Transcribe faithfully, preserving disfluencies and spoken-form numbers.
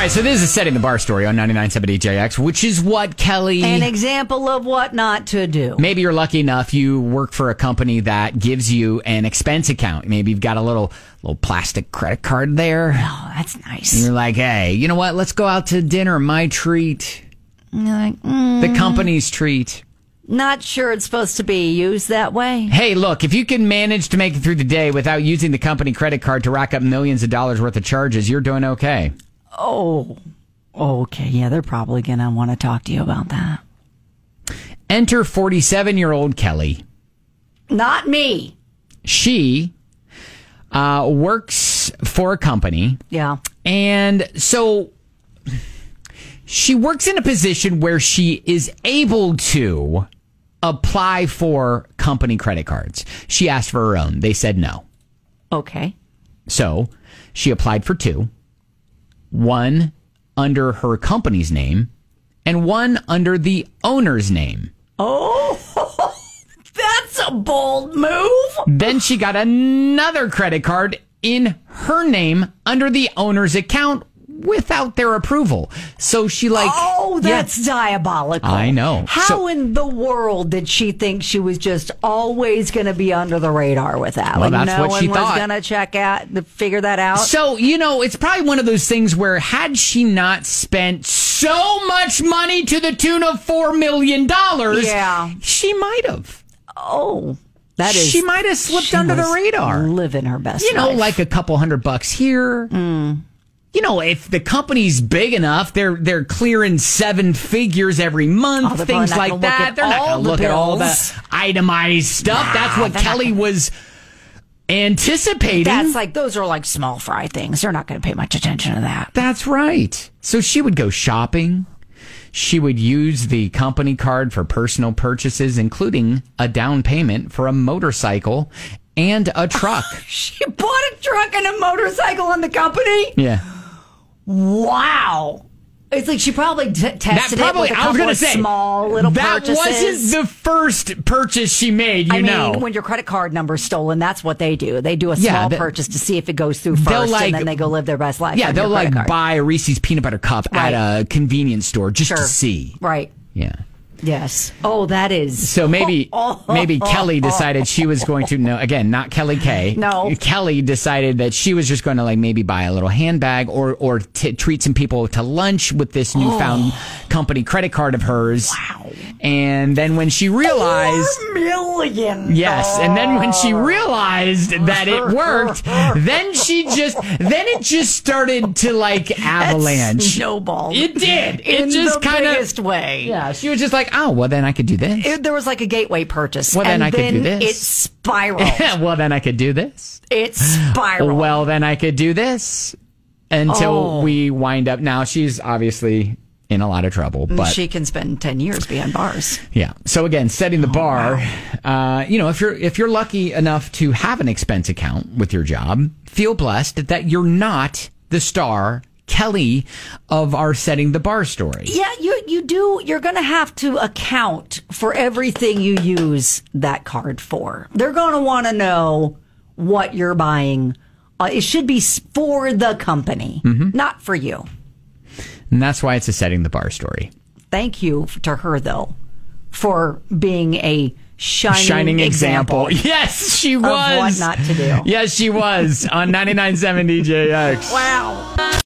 right, so this is a Setting the Bar story on ninety-nine point seven D J X, which is what, Kelly? An example of what not to do. Maybe you're lucky enough you work for a company that gives you an expense account. Maybe you've got a little little plastic credit card there. Oh, that's nice. And you're like, hey, you know what? Let's go out to dinner. My treat. And you're like, mm, The company's treat. not sure it's supposed to be used that way. Hey, look, if you can manage to make it through the day without using the company credit card to rack up millions of dollars worth of charges, you're doing okay. Oh, okay. Yeah, they're probably going to want to talk to you about that. Enter forty-seven-year-old Kelly. Not me. She uh, works for a company. Yeah. And so she works in a position where she is able to apply for company credit cards. She asked for her own. They said no. Okay. So she applied for two. One under her company's name and one under the owner's name. Oh, that's a bold move. Then she got another credit card in her name under the owner's account without their approval. So she like... Oh, that's yeah. diabolical. I know. How So- in the world did she think she was just always going to be under the radar with that? Well, like that's no what she one was thought. going to check out, to figure that out? So, you know, it's probably one of those things where had she not spent so much money to the tune of four million dollars, Yeah. she might have. Oh, that is... She might have slipped she under the was radar. Living her best You know, life. like a couple hundred bucks here. Mm. You know, if the company's big enough, they're they're clearing seven figures every month, Oh, they're things probably like not gonna look that. at They're not all going to the look at all the bills. itemized stuff. Nah, That's what they're not Kelly gonna- was anticipating. That's like, those are like small fry things. They're not going to pay much attention to that. That's right. So she would go shopping. She would use the company card for personal purchases, including a down payment for a motorcycle and a truck. She bought a truck and a motorcycle on the company? Yeah. Wow. It's like she probably t- tested probably- it with a I was couple gonna of say, small little That purchases. wasn't the first purchase she made, you I mean, know. when your credit card number's stolen, that's what they do. They do a Yeah, small the- purchase to see if it goes through They'll, first, like- and then they go live their best life. Yeah, on they'll your credit like card. buy a Reese's peanut butter cup Right. at a convenience store just Sure. to see. Right. Yeah. Yes. Oh, that is. So maybe Oh, maybe Kelly decided she was going to no again not Kelly K. No. Kelly decided that she was just going to like maybe buy a little handbag or or t- treat some people to lunch with this newfound company credit card of hers. Wow. And then when she realized Four million. Yes, and then when she realized that it worked, then she just then it just started to like avalanche. Snowball. It did. It In just the kind of biggest way. Yeah, she was just like, "Oh, well then I could do this." It, there was like a gateway purchase. Well, then and I could do then this. It spiraled. Well, then I could do this. It spiraled. Well, then I could do this until Oh. we wind up. Now she's obviously in a lot of trouble, but she can spend ten years behind bars. yeah. So again, setting the bar. Uh, you know, if you're if you're lucky enough to have an expense account with your job, feel blessed that you're not the star Kelly of our Setting the Bar story. Yeah, you you do. You're going to have to account for everything you use that card for. They're going to want to know what you're buying. Uh, it should be for the company, not for you. And that's why it's a Setting the Bar story. Thank you to her, though, for being a shining, Shining example. example. Yes, she was. Of what not to do. Yes, she was on ninety-nine point seven D J X. Wow.